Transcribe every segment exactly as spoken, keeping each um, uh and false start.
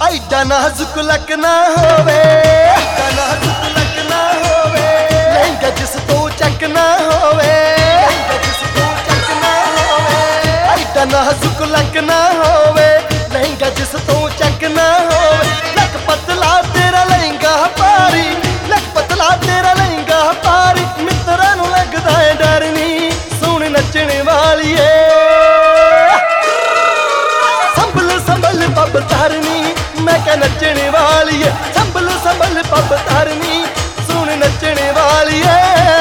ऐडा नाजुक लक ना होवे, ऐडा नाजुक लक ना होवे, लहंगा जिस तो चक ना होवे, लहंगा जिस तो चक ना होवे, ऐडा नाजुक लक ना होवे, लहंगा जिस तो चक ना होवे, लक पतला तेरा लहंगा भारी, लक पतला तेरा लहंगा भारी, मित्रा नूं लगदा है डर नी, सुन नचने वालीए संभल संभल पब तारनी, मैं क्या नचने वाली है, संभल संभल पब तारनी, सुन नचने वाली है।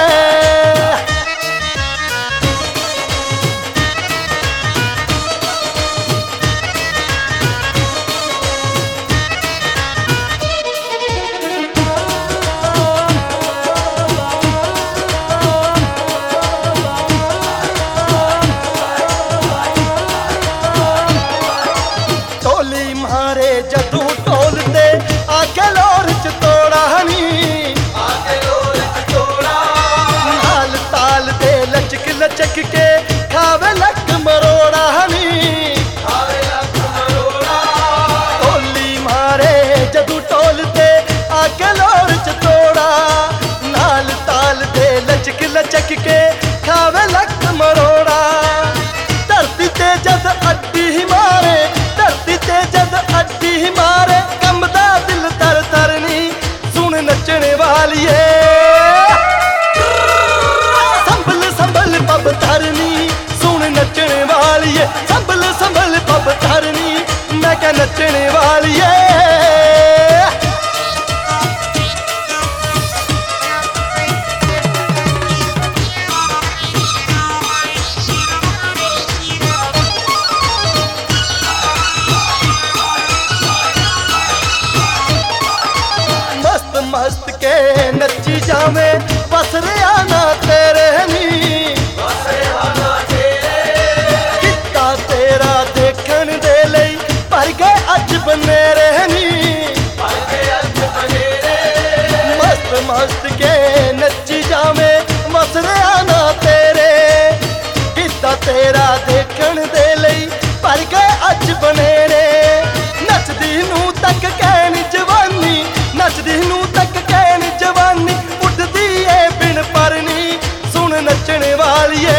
टोली मारे जदू टोलते आके लोर च तोड़ा नी, आके लोर च तोड़ा, नाल ताल दे लचक लचक के खावे लक मरोड़ा नी, खावे लक मरोड़ा। टोली मारे जदू टोलते आके लोर च तोड़ा, नाल ताल दे लचक लचक के खावे लक मरोड़ा। धरती ते जद अड्डी ही मारे, धरती ते जद अड्डी ही मारे, कंबदा दिल तर तरनी, सुन नचने वालीए संभल संभल पब तारनी, सुन नचने वालीए संभल संभल पब तारनी, मैं क्या नचने वालीए। मस्त के नची जावे बस रहा ना तेरे नी, बस रहा ना तेरे, किता तेरा देखण दे लई भर गए अज बनेरे नी, भर गए अज बनेरे। मस्त मस्त के नची जावे बस रहा ना तेरे, किता तेरा देखण दे लई भर गए अज बनेरे। नचदी नूं तक कहनी जवानी, नचदी नूं तक कहनी जवानी, उठदी ए बिन परनी, सुन नचने वालीए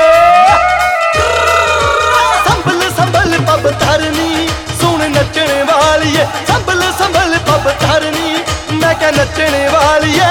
संभल संभल पब तारनी, सुन नचने वालीए संभल संभल पब तारनी, मैं क्या नचने वालीए।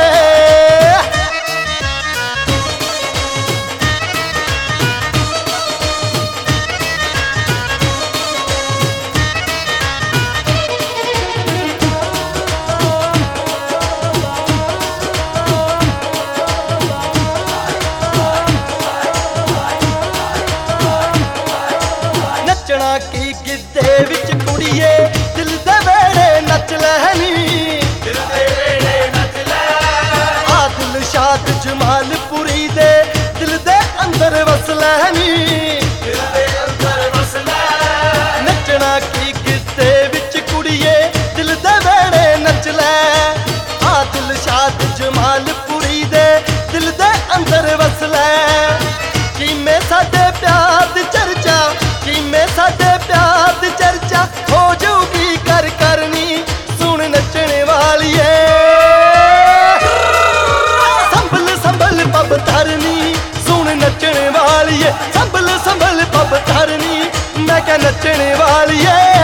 नचना की गिद्धे विच कुड़िए, दिल दे वेड़े नच लहनी, दिल दे वेड़े नच लै, आ दिल शाद जमालपुरी दे दिल दे अंदर वस लहनी, दिल दे अंदर वस लै। नचना की गिद्धे विच कुड़िए, दिल दे वेड़े नच लै, आ दिल शाद जमालपुरी दे दिल दे अंदर वस लै। किमें साडे प्यार दी चर्चा, किमें साडे प्यार दी चर्चा हो जाऊगी कर करनी, सुन नचने वालीए संभल संभल पब तारनी, सुन नचने वालीए संभल संभल पब तारनी, मैं क्या नचने वालीए।